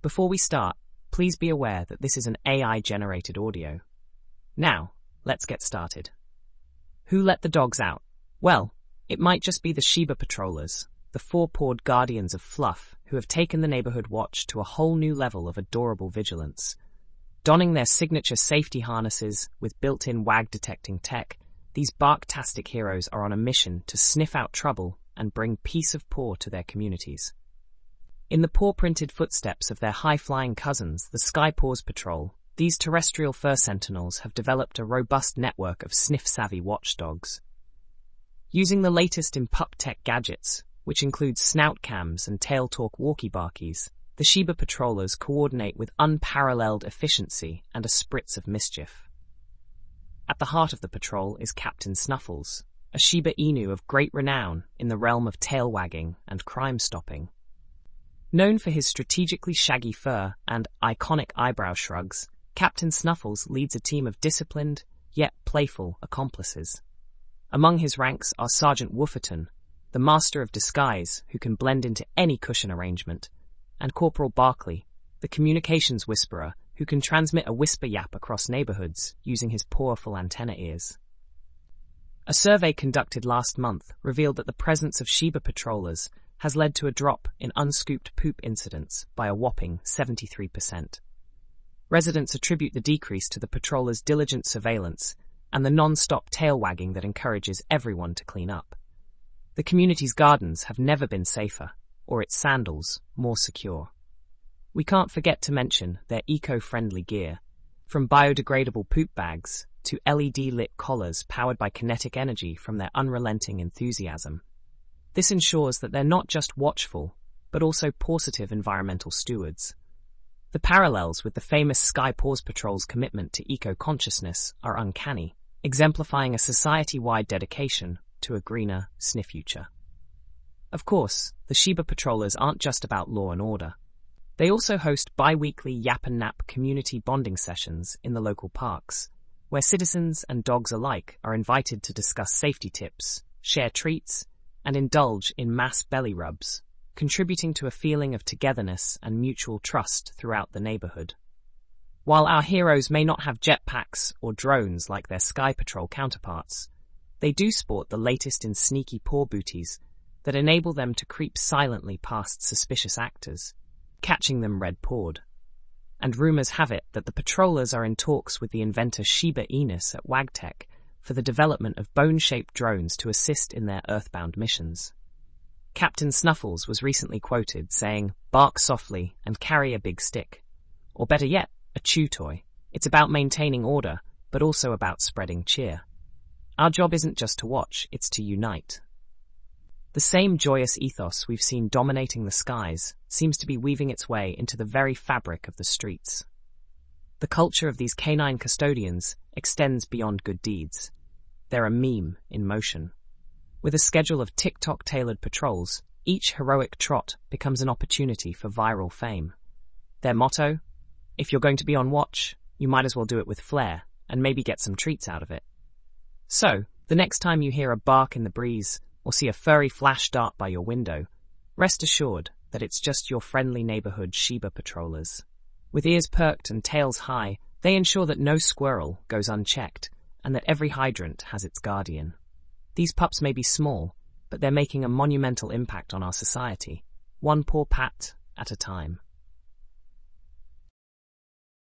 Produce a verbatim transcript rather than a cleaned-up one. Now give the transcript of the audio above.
Before we start, please be aware that this is an A I-generated audio. Now, let's get started. Who let the dogs out? Well, it might just be the Shiba patrollers, the four-pawed guardians of fluff who have taken the neighborhood watch to a whole new level of adorable vigilance. Donning their signature safety harnesses with built-in wag-detecting tech, these bark-tastic heroes are on a mission to sniff out trouble and bring peace of paw to their communities. In the paw-printed footsteps of their high-flying cousins, the Sky Paws Patrol, these terrestrial fur sentinels have developed a robust network of sniff-savvy watchdogs. Using the latest in pup tech gadgets, which includes snout cams and tail-talk walkie-barkies, the Shiba patrollers coordinate with unparalleled efficiency and a spritz of mischief. At the heart of the patrol is Captain Snuffles, a Shiba Inu of great renown in the realm of tail-wagging and crime-stopping. Known for his strategically shaggy fur and iconic eyebrow shrugs, Captain Snuffles leads a team of disciplined, yet playful accomplices. Among his ranks are Sergeant Wooferton, the master of disguise who can blend into any cushion arrangement, and Corporal Barkley, the communications whisperer who can transmit a whisper yap across neighborhoods using his powerful antenna ears. A survey conducted last month revealed that the presence of Shiba patrollers has led to a drop in unscooped poop incidents by a whopping seventy-three percent. Residents attribute the decrease to the patrollers' diligent surveillance and the non-stop tail wagging that encourages everyone to clean up. The community's gardens have never been safer, or its sandals more secure. We can't forget to mention their eco-friendly gear, from biodegradable poop bags to L E D-lit collars powered by kinetic energy from their unrelenting enthusiasm. This ensures that they're not just watchful, but also positive environmental stewards. The parallels with the famous Sky Paws Patrol's commitment to eco-consciousness are uncanny, exemplifying a society-wide dedication to a greener, sniff future. Of course, the Shiba patrollers aren't just about law and order. They also host bi-weekly Yap and Nap community bonding sessions in the local parks, where citizens and dogs alike are invited to discuss safety tips, share treats, and indulge in mass belly rubs, contributing to a feeling of togetherness and mutual trust throughout the neighborhood. While our heroes may not have jetpacks or drones like their Sky Patrol counterparts, they do sport the latest in sneaky paw booties that enable them to creep silently past suspicious actors, catching them red-pawed. And rumors have it that the patrollers are in talks with the inventor Shiba Inus at Wagtech for the development of bone-shaped drones to assist in their earthbound missions. Captain Snuffles was recently quoted saying, "Bark softly and carry a big stick." Or better yet, a chew toy. It's about maintaining order, but also about spreading cheer. Our job isn't just to watch, it's to unite. The same joyous ethos we've seen dominating the skies seems to be weaving its way into the very fabric of the streets. The culture of these canine custodians extends beyond good deeds. They're a meme in motion. With a schedule of TikTok-tailored patrols, each heroic trot becomes an opportunity for viral fame. Their motto? If you're going to be on watch, you might as well do it with flair, and maybe get some treats out of it. So, the next time you hear a bark in the breeze, or see a furry flash dart by your window, rest assured that it's just your friendly neighborhood Shiba patrollers. With ears perked and tails high, they ensure that no squirrel goes unchecked, and that every hydrant has its guardian. These pups may be small, but they're making a monumental impact on our society, one paw pat at a time.